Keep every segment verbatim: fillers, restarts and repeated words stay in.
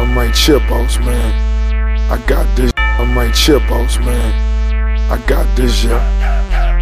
I'm right Chipos, man. I got this. I'm right Chipos, man. I got this, yeah.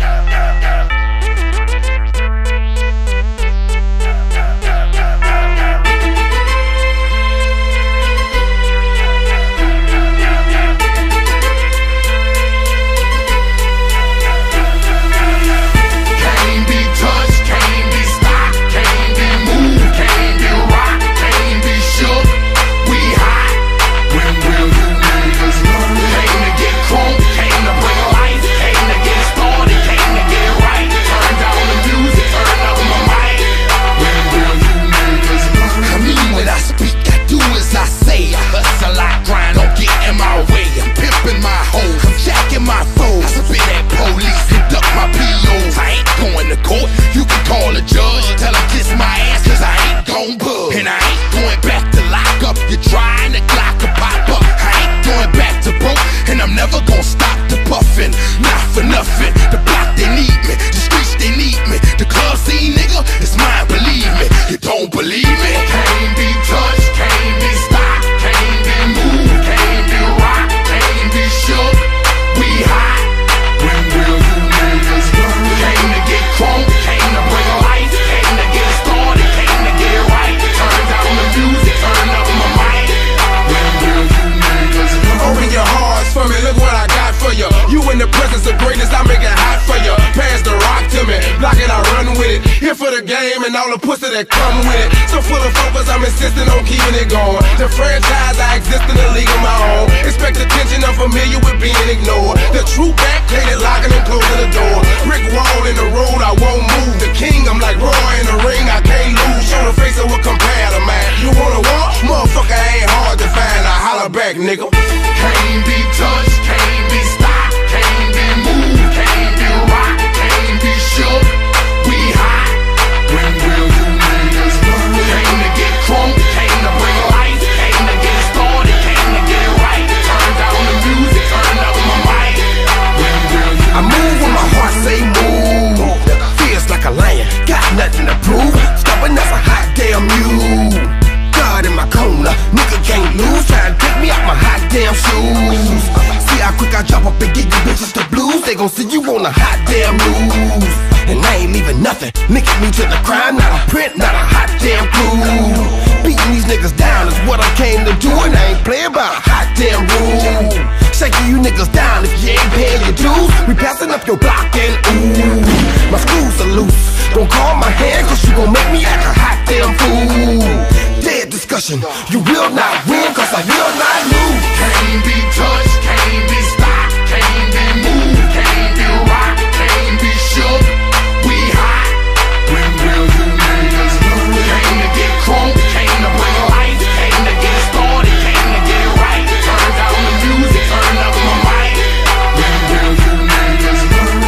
And all the pussy that come with it. So full of focus, I'm insisting on keeping it going. The franchise, I exist in a league of my own. Expect attention, I'm familiar with being ignored. The true back, hated locking and closing the door. Brick wall in the road, I won't move. The king, I'm like Roy in the ring, I can't lose. Show the face of what compare to man. You wanna walk? Motherfucker ain't hard to find. I holler back, nigga. Can't be touched, can't be stopped, can't be moved, can't be rocked, can't be shook. We hot. When will you niggas learn? Came to get crunk, came to bring life, came to get started, came to get right. Turn down the music, turn up my mic. When will you I move when my heart say move. Feels like a lion, got nothing to prove. Stubborn as a hot damn mule. God in my corner, nigga can't lose. Try to take me out my hot damn shoes. See how quick I drop up and get you bitches the blues. They gon' see you on the hot damn news. And I ain't leaving nothing, linking me to the crime. Not a print, not a hot damn clue. Beating these niggas down is what I came to do. And I ain't playing by a hot damn rule. Shaking you niggas down if you ain't paying your dues. We passing up your block and ooh, my screws are loose. Don't call my hand cause you gon' make me act a hot damn fool. Dead discussion, you will not win cause I will not lose. Can't be touched, can't be stopped, can't be moved, can't be rocked, can't be shook. We hot. When will you niggas learn? Came to get crunk, came to bring life, came to get started, came to get right. Turn down the music, turn up my mic. When will you niggas learn?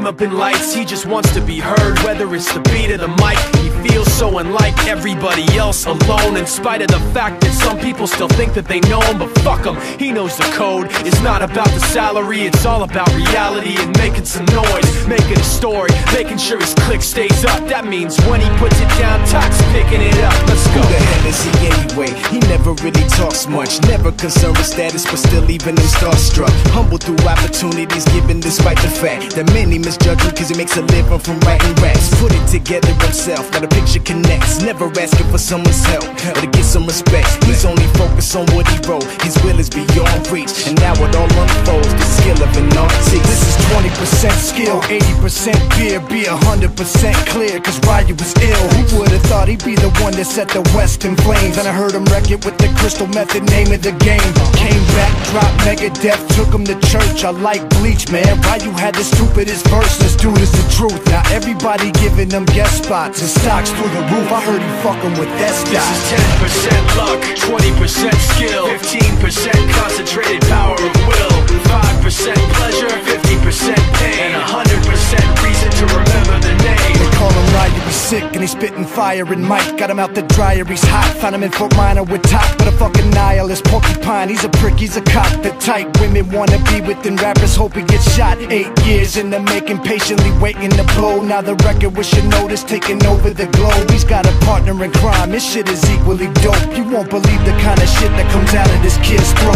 fame up in lights, he just wants to be heard, whether it's the beat or the mic. He feels so unlike everybody else, alone, in spite of the fact that some people still think that they know him. But fuck him, he knows the code. It's not about the salary, it's all about reality and making some noise, making a story, making sure his click stays up. That means when he puts it down, Tox picking it up. Let's go. Who the hell is he anyway? He never really talks much, never concerned with status, but still even him starstruck. Humble through opportunities given despite the fact that many misjudge him cause he makes a living from writing raps. Put it together himself, now the picture connects. Never asking for someone's help or to get some respect. He's only focused on what he wrote. His will is beyond reach, and now it all unfolds, the skill of an artist. This is twenty percent skill, eighty percent fear. Be a hundred percent clear, cause Ryu was ill. Who would've thought he'd be the one that set the West in flames? And I heard him wreck it with the Crystal Method, name of the game. Came back, dropped Megadeth, took him to church. I like Bleach, man. Ryu had the stupidest verse, this dude is the truth. Now everybody giving them guest spots, his stocks through the roof. I heard he fucking with that stock. This is ten percent luck, twenty percent skill, fifteen percent concentrated power of will, five percent pleasure, fifty percent pain, and one hundred percent reason to remember the name. They call him Ryu, he's sick and he's spitting fire. And Mike got him out the dryer, he's hot. Found him in Fort Minor with top, but a fucking nihilist porcupine. He's a prick, he's a cock. The type women wanna be within, rappers hope he gets shot. Eight years in the making, patiently waiting to blow. Now the record with your notice taking over the globe. He's got a partner in crime, this shit is equally dope. You won't believe the kind of shit that comes out of this kid's throat.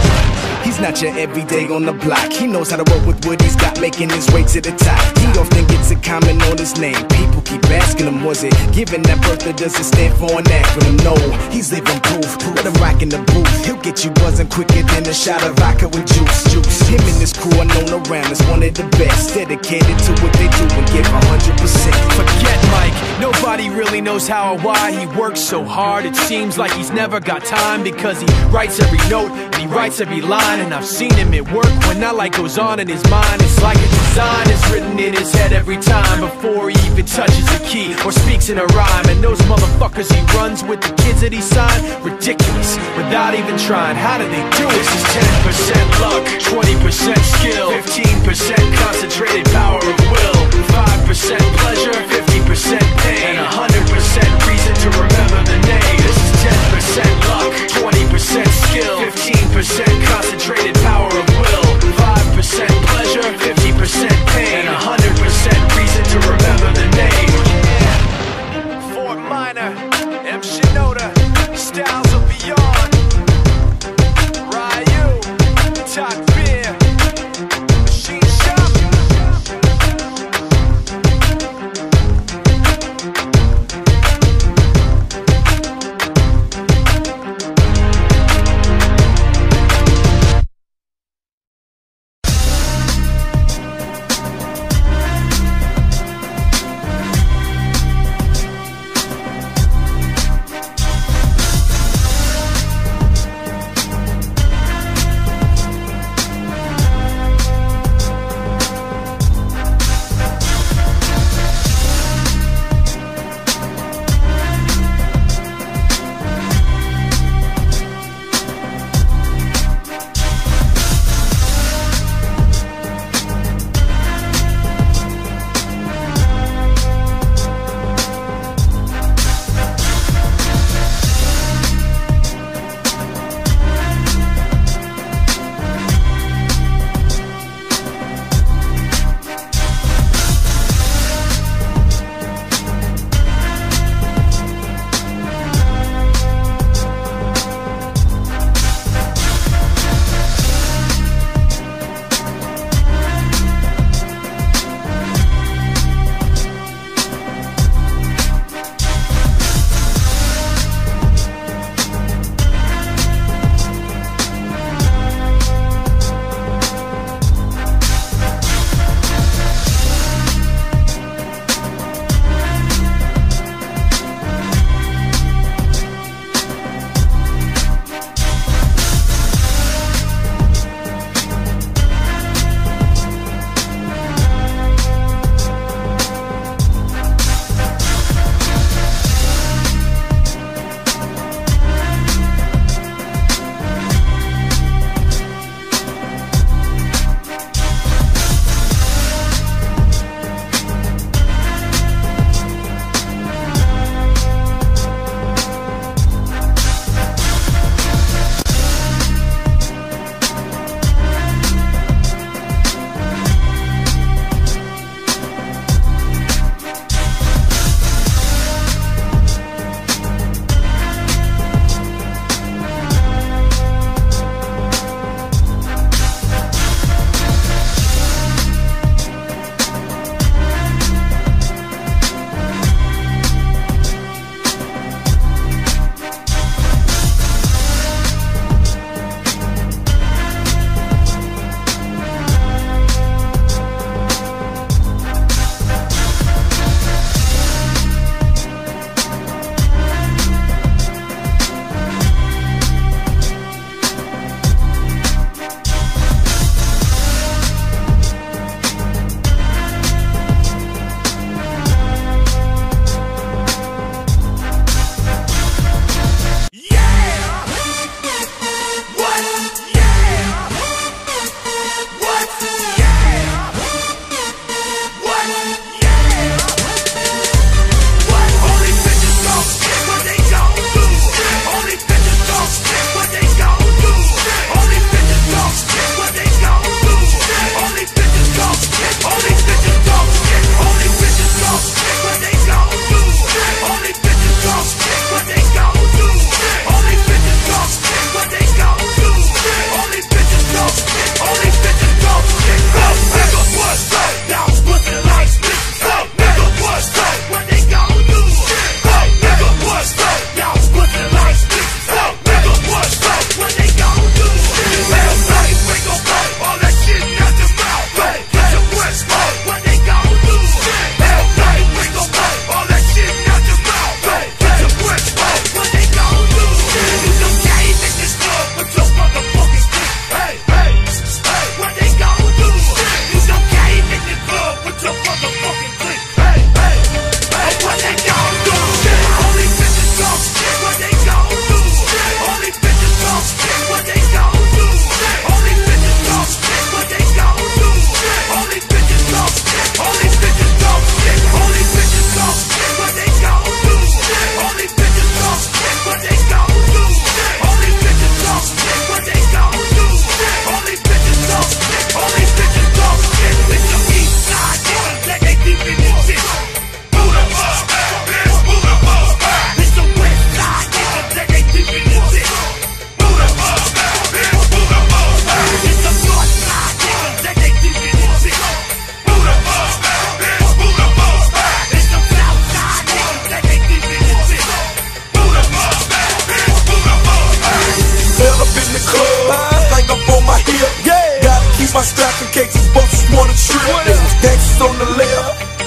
He's not your everyday on the block. He knows how to work with what he's got, making his way to the top. He often gets a comment on his name. People keep asking him, was it given that birth or does it stand for an acronym? No, he's living proof. Let him rock in the booth. He'll get you buzzing quicker than a shot of vodka with juice. Juice. Him and his crew are known around as one of the best, dedicated to what they do and give one hundred percent. Forget Mike, nobody really knows how or why he works so hard. It seems like he's never got time, because he writes every note and he writes every line. And I've seen him at work when that light goes on in his mind. It's like a design is written in his head every time, before he even touches a key or speaks in a rhyme. And those motherfuckers he runs with, the kids that he signed, ridiculous, without even trying. How do they do it? This is ten percent luck, twenty percent skill, fifteen percent concentrated power of will, five percent pleasure, fifty percent pain, and one hundred percent reason to remember the name. This is ten percent luck, twenty percent skill, fifteen percent concentrated power of will, five percent pleasure, fifty percent pain, and one hundred percent reason to remember the name. Yeah. Fort Minor, M. Shinoda, Styles of Beyond, Ryu, Tox Beer, Machine Shop.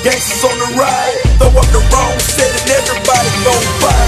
Gangsters on the ride, throw up the wrong set and everybody gon' fight.